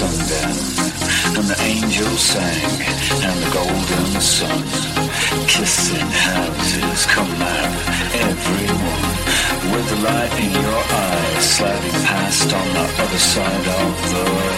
sundown, and the angels sang, and the golden sun. Kissing houses, come out, everyone, with the light in your eyes, slightly past on the other side of the